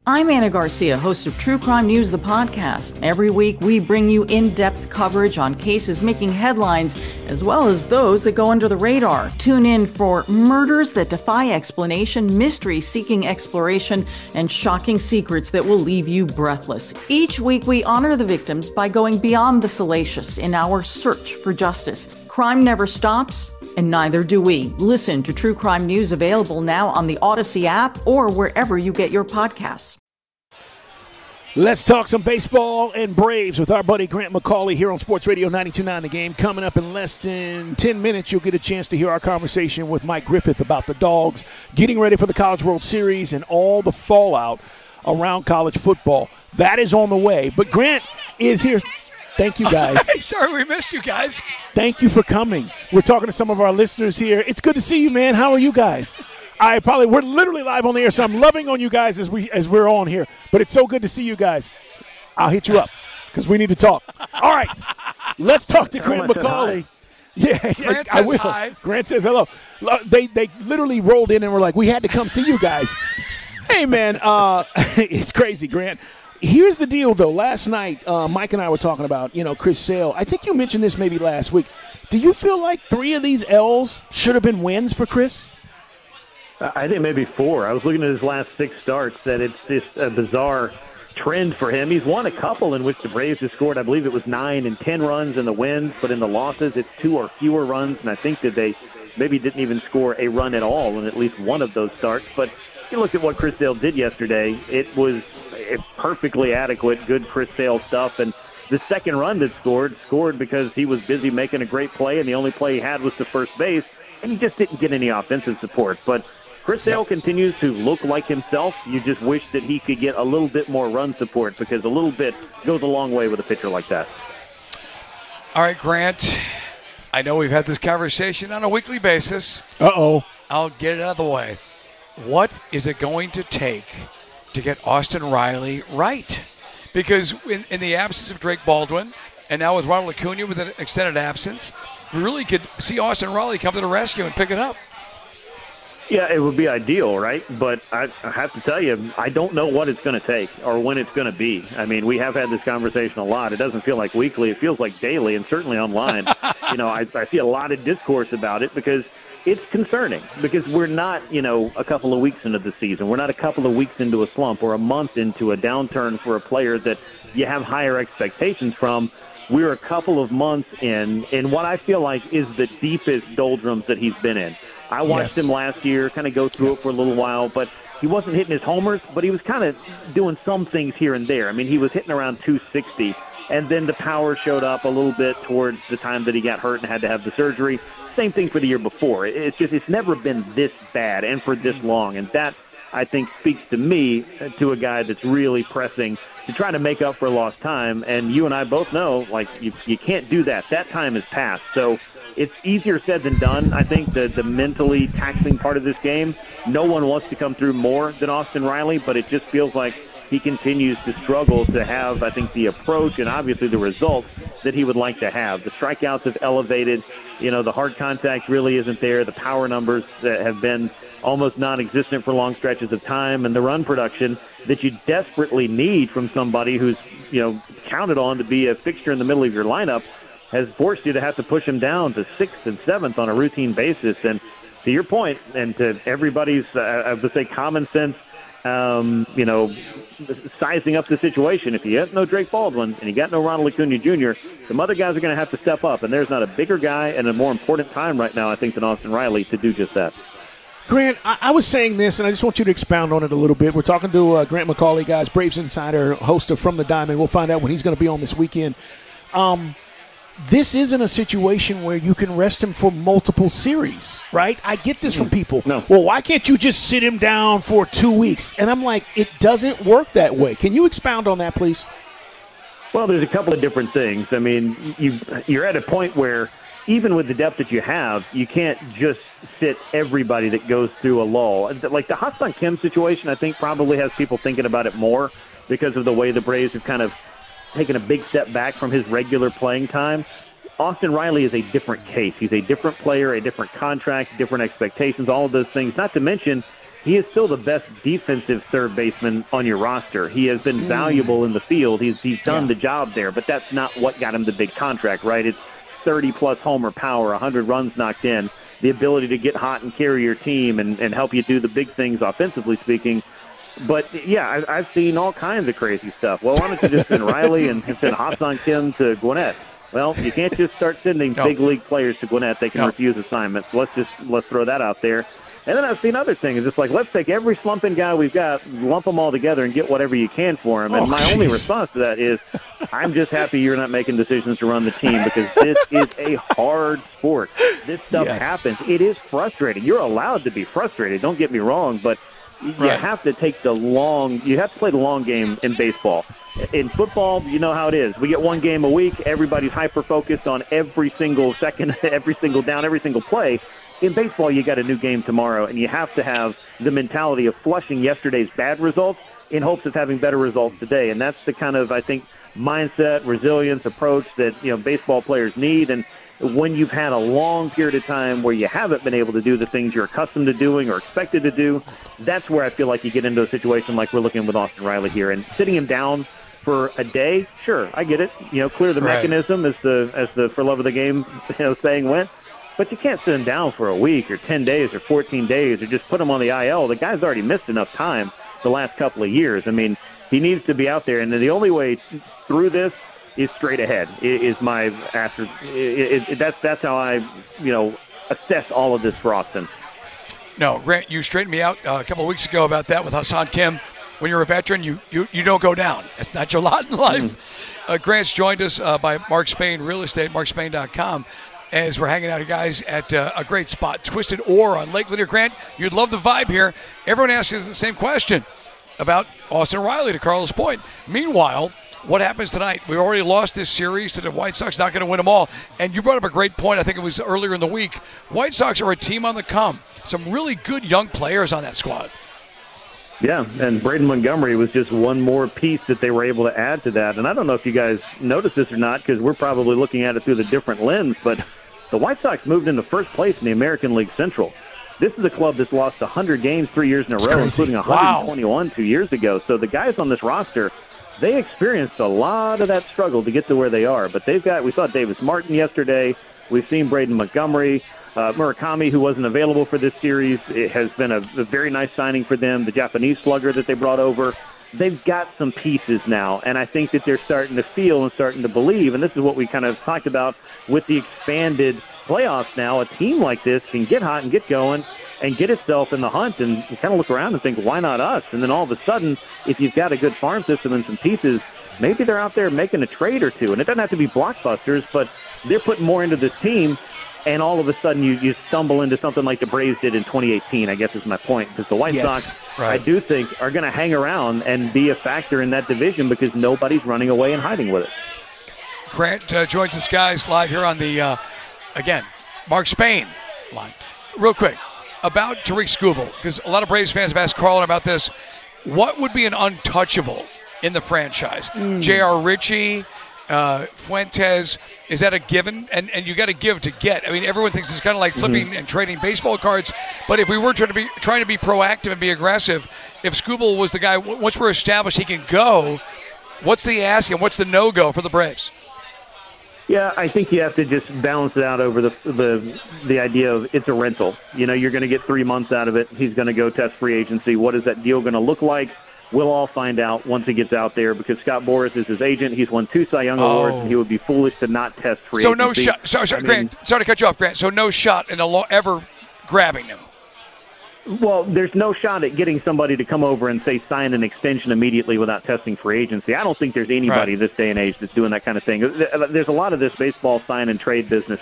I'm Anna Garcia, host of True Crime News, the podcast. Every week, we bring you in-depth coverage on cases making headlines, as well as those that go under the radar. Tune in for murders that defy explanation, mystery seeking exploration, and shocking secrets that will leave you breathless. Each week, we honor the victims by going beyond the salacious in our search for justice. Crime never stops, and neither do we. Listen to True Crime News, available now on the Odyssey app or wherever you get your podcasts. Let's talk some baseball and Braves with our buddy Grant McCauley here on Sports Radio 92.9 The Game. Coming up in less than 10 minutes, you'll get a chance to hear our conversation with Mike Griffith about the Dogs, getting ready for the College World Series and all the fallout around college football. That is on the way. But Grant is here. Thank you, guys. Sorry we missed you guys. Thank you for coming. We're talking to some of our listeners here. It's good to see you, man. How are you guys? We're literally live on the air, so I'm loving on you guys as we're on here. But it's so good to see you guys. I'll hit you up because we need to talk. All right, let's talk to Grant McCauley. Yeah, Grant I says will. hi. Grant says hello. They literally rolled in and were like, we had to come see you guys. Hey, man, it's crazy, Grant. Here's the deal, though. Last night, Mike and I were talking about, Chris Sale. I think you mentioned this maybe last week. Do you feel like 3 of these L's should have been wins for Chris? I think maybe 4. I was looking at his last 6 starts, that it's just a bizarre trend for him. He's won a couple in which the Braves have scored, I believe it was 9 and 10 runs in the wins, but in the losses it's 2 or fewer runs, and I think that they maybe didn't even score a run at all in at least one of those starts. But you look at what Chris Sale did yesterday, it was perfectly adequate, good Chris Sale stuff, and the second run that scored because he was busy making a great play, and the only play he had was to first base, and he just didn't get any offensive support. But Chris Sale continues to look like himself. You just wish that he could get a little bit more run support, because a little bit goes a long way with a pitcher like that. All right, Grant, I know we've had this conversation on a weekly basis. Uh-oh. I'll get it out of the way. What is it going to take to get Austin Riley right? Because in the absence of Drake Baldwin, and now with Ronald Acuna with an extended absence, we really could see Austin Riley come to the rescue and pick it up. Yeah, it would be ideal, right? But I have to tell you, I don't know what it's going to take or when it's going to be. I mean, we have had this conversation a lot. It doesn't feel like weekly. It feels like daily, and certainly online. I see a lot of discourse about it because it's concerning, because we're not, a couple of weeks into the season. We're not a couple of weeks into a slump or a month into a downturn for a player that you have higher expectations from. We're a couple of months in what I feel like is the deepest doldrums that he's been in. I watched him last year kind of go through it for a little while, but he wasn't hitting his homers, but he was kind of doing some things here and there. I mean, he was hitting around 260, and then the power showed up a little bit towards the time that he got hurt and had to have the surgery. Same thing for the year before. It's never been this bad and for this long, and that, I think, speaks to me, to a guy that's really pressing to try to make up for lost time. And you and I both know, you can't do that. That time has passed. So it's easier said than done. I think the mentally taxing part of this game, no one wants to come through more than Austin Riley, but it just feels like he continues to struggle to have, I think, the approach and obviously the results that he would like to have. The strikeouts have elevated. The hard contact really isn't there. The power numbers that have been almost non-existent for long stretches of time, and the run production that you desperately need from somebody who's, counted on to be a fixture in the middle of your lineup has forced you to have to push him down to 6th and 7th on a routine basis. And to your point, and to everybody's, I would say, common sense, sizing up the situation. If you got no Drake Baldwin and you got no Ronald Acuna Jr., some other guys are going to have to step up, and there's not a bigger guy and a more important time right now, I think, than Austin Riley to do just that. Grant, I was saying this, and I just want you to expound on it a little bit. We're talking to Grant McCauley, guys, Braves Insider, host of From the Diamond. We'll find out when he's going to be on this weekend. This isn't a situation where you can rest him for multiple series, right? I get this from people. No. Well, why can't you just sit him down for 2 weeks? And I'm like, it doesn't work that way. Can you expound on that, please? Well, there's a couple of different things. I mean, you're at a point where even with the depth that you have, you can't just sit everybody that goes through a lull. Like the Ha-Seong Kim situation, I think probably has people thinking about it more because of the way the Braves have kind of taken a big step back from his regular playing time. Austin Riley is a different case. He's a different player, a different contract, different expectations, all of those things. Not to mention, he is still the best defensive third baseman on your roster. He has been valuable in the field. He's done the job there, but that's not what got him the big contract, right? It's 30-plus homer power, 100 runs knocked in, the ability to get hot and carry your team and help you do the big things offensively speaking. But, yeah, I've seen all kinds of crazy stuff. Well, why don't you just send Riley and send Ha-Seong Kim to Gwinnett? Well, you can't just start sending big league players to Gwinnett. They can refuse assignments. Let's throw that out there. And then I've seen other things. It's like, let's take every slumping guy we've got, lump them all together, and get whatever you can for him. And my only response to that is, I'm just happy you're not making decisions to run the team, because this is a hard sport. This stuff happens. It is frustrating. You're allowed to be frustrated. Don't get me wrong, but you have to take you have to play the long game in baseball. In football, you know how it is. We get one game a week. Everybody's hyper-focused on every single second, every single down, every single play. In baseball, you got a new game tomorrow, and you have to have the mentality of flushing yesterday's bad results in hopes of having better results today. And that's the kind of, I think, mindset, resilience, approach that baseball players need. And when you've had a long period of time where you haven't been able to do the things you're accustomed to doing or expected to do, that's where I feel like you get into a situation like we're looking with Austin Riley here. And sitting him down for a day, sure, I get it. Clear the mechanism, as the for love of the game saying went. But you can't sit him down for a week or 10 days or 14 days or just put him on the IL. The guy's already missed enough time the last couple of years. I mean, he needs to be out there. And the only way through this is straight ahead, is my answer. That's how I, assess all of this for Austin. No, Grant, you straightened me out a couple of weeks ago about that with Ha-Seong Kim. When you're a veteran, you don't go down. That's not your lot in life. Grant's joined us by Mark Spain Real Estate, markspain.com. As we're hanging out, guys, at a great spot, Twisted Oar on Lake Lanier. Grant, you'd love the vibe here. Everyone asks us the same question about Austin Riley to Carlos Point. Meanwhile, what happens tonight? We already lost this series to the White Sox, not going to win them all. And you brought up a great point, I think it was earlier in the week. White Sox are a team on the come. Some really good young players on that squad. Yeah, and Braden Montgomery was just one more piece that they were able to add to that. And I don't know if you guys noticed this or not, because we're probably looking at it through the different lens, but the White Sox moved into first place in the American League Central. This is a club that's lost 100 games 3 years in a row, including 121 2 years ago. So the guys on this roster, they experienced a lot of that struggle to get to where they are. But we saw Davis Martin yesterday. We've seen Braden Montgomery. Murakami, who wasn't available for this series, it has been a very nice signing for them. The Japanese slugger that they brought over. They've got some pieces now, and I think that they're starting to feel and starting to believe, and this is what we kind of talked about with the expanded playoffs now. A team like this can get hot and get going and get itself in the hunt and kind of look around and think, why not us? And then all of a sudden, if you've got a good farm system and some pieces, maybe they're out there making a trade or two. And it doesn't have to be blockbusters, but they're putting more into this team. And all of a sudden, you stumble into something like the Braves did in 2018, I guess is my point. Because the White Sox, I do think, are going to hang around and be a factor in that division because nobody's running away and hiding with it. Grant joins us, guys, live here on the, again, Mark Spain line. Real quick, about Tarik Skubal, because a lot of Braves fans have asked Carlin about this. What would be an untouchable in the franchise? J.R. Ritchie, Fuentes, is that a given? And you got to give to get. I mean, everyone thinks it's kind of like flipping and trading baseball cards. But if we were trying to be proactive and be aggressive, if Skubal was the guy, once we're established he can go, what's the ask and what's the no-go for the Braves? Yeah, I think you have to just balance it out over the idea of it's a rental. You're going to get 3 months out of it. He's going to go test free agency. What is that deal going to look like? We'll all find out once he gets out there because Scott Boras is his agent. He's won 2 Cy Young Awards, and he would be foolish to not test free agency. No shot. Sorry, Grant, sorry to cut you off, Grant. So no shot in ever grabbing him. Well, there's no shot at getting somebody to come over and, say, sign an extension immediately without testing free agency. I don't think there's anybody this day and age that's doing that kind of thing. There's a lot of this baseball sign and trade business.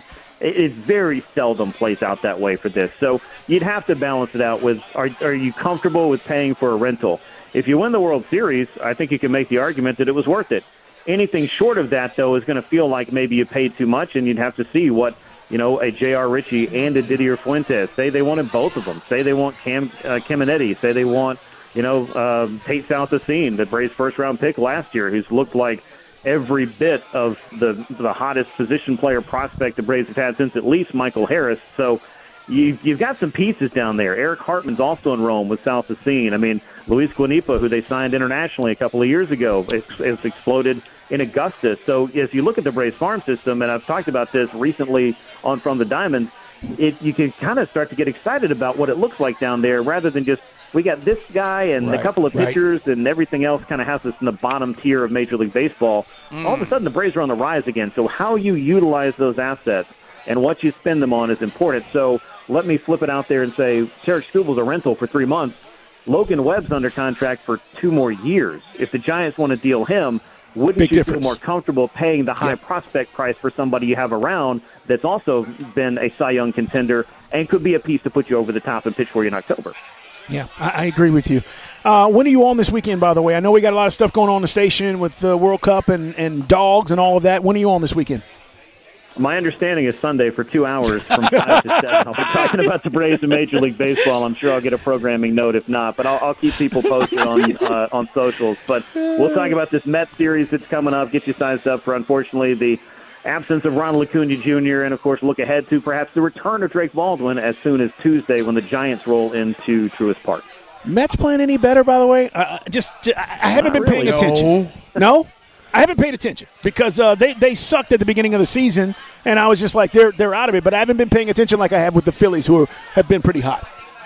It very seldom plays out that way for this. So you'd have to balance it out with, are you comfortable with paying for a rental? If you win the World Series, I think you can make the argument that it was worth it. Anything short of that, though, is going to feel like maybe you paid too much, and you'd have to see what, a J.R. Ritchie and a Didier Fuentes. Say they wanted both of them. Say they want Caminiti. Say they want, Tate Southacine, the Braves' first-round pick last year, who's looked like every bit of the hottest position player prospect the Braves have had since at least Michael Harris. So you've got some pieces down there. Eric Hartman's also in Rome with South Racine. I mean, Luis Guanipa, who they signed internationally a couple of years ago, has exploded in Augusta. So as you look at the Braves farm system, and I've talked about this recently on From the Diamond, you can kind of start to get excited about what it looks like down there rather than just, we got this guy and a couple of pitchers and everything else kind of has us in the bottom tier of Major League Baseball. All of a sudden, the Braves are on the rise again. So how you utilize those assets and what you spend them on is important. So let me flip it out there and say Tarik Skubal's a rental for 3 months. Logan Webb's under contract for 2 more years. If the Giants want to deal him, wouldn't you feel more comfortable paying the high prospect price for somebody you have around that's also been a Cy Young contender and could be a piece to put you over the top and pitch for you in October? Yeah, I agree with you. When are you on this weekend, by the way? I know we got a lot of stuff going on in the station with the World Cup and dogs and all of that. When are you on this weekend? My understanding is Sunday for 2 hours from 5 to 7. I'll be talking about the Braves in Major League Baseball. I'm sure I'll get a programming note if not, but I'll keep people posted on socials. But we'll talk about this Mets series that's coming up, get you sized up for, unfortunately, the absence of Ronald Acuna Jr., and, of course, look ahead to perhaps the return of Drake Baldwin as soon as Tuesday when the Giants roll into Truist Park. Mets playing any better, by the way? I haven't been paying attention. No? I haven't paid attention because they sucked at the beginning of the season, and I was just like, they're out of it. But I haven't been paying attention like I have with the Phillies, who have been pretty hot.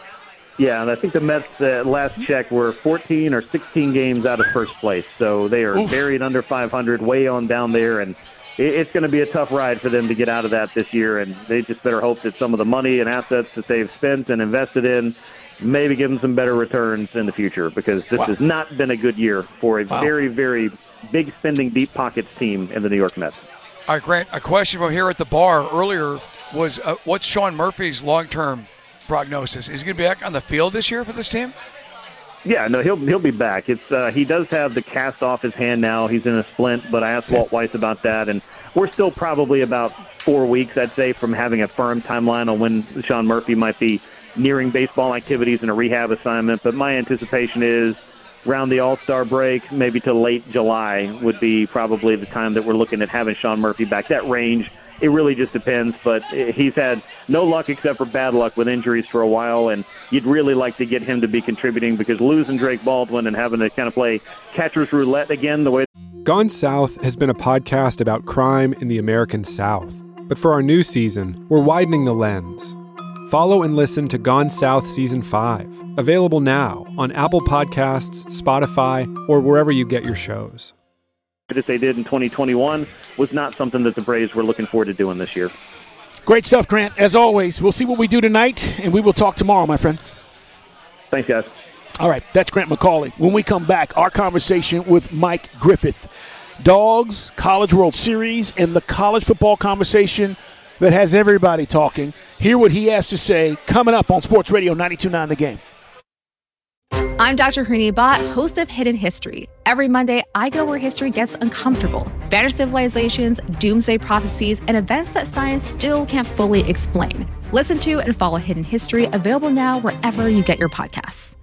Yeah, and I think the Mets, last check, were 14 or 16 games out of first place. So they are buried under 500, way on down there, and it's going to be a tough ride for them to get out of that this year. And they just better hope that some of the money and assets that they've spent and invested in maybe give them some better returns in the future, because this has not been a good year for a very, very big spending, deep pockets team in the New York Mets. All right, Grant, a question from here at the bar earlier was what's Sean Murphy's long-term prognosis? Is he going to be back on the field this year for this team? Yeah, no, he'll be back. It's he does have the cast off his hand now. He's in a splint, but I asked Walt Weiss about that, and we're still probably about 4 weeks, I'd say, from having a firm timeline on when Sean Murphy might be nearing baseball activities and a rehab assignment. But my anticipation is around the All-Star break, maybe to late July would be probably the time that we're looking at having Sean Murphy back. That range, it really just depends, but he's had no luck except for bad luck with injuries for a while, and you'd really like to get him to be contributing, because losing Drake Baldwin and having to kind of play catcher's roulette again the way. Gone South has been a podcast about crime in the American South. But for our new season, we're widening the lens. Follow and listen to Gone South Season 5, available now on Apple Podcasts, Spotify, or wherever you get your shows. That they did in 2021 was not something that the Braves were looking forward to doing this year. Great stuff, Grant. As always, we'll see what we do tonight, and we will talk tomorrow, my friend. Thanks, guys. All right, that's Grant McCauley. When we come back, our conversation with Mike Griffith. Dogs, College World Series, and the college football conversation that has everybody talking. Hear what he has to say coming up on Sports Radio 92.9 The Game. I'm Dr. Harini Bhatt, host of Hidden History. Every Monday, I go where history gets uncomfortable. Vanished civilizations, doomsday prophecies, and events that science still can't fully explain. Listen to and follow Hidden History, available now wherever you get your podcasts.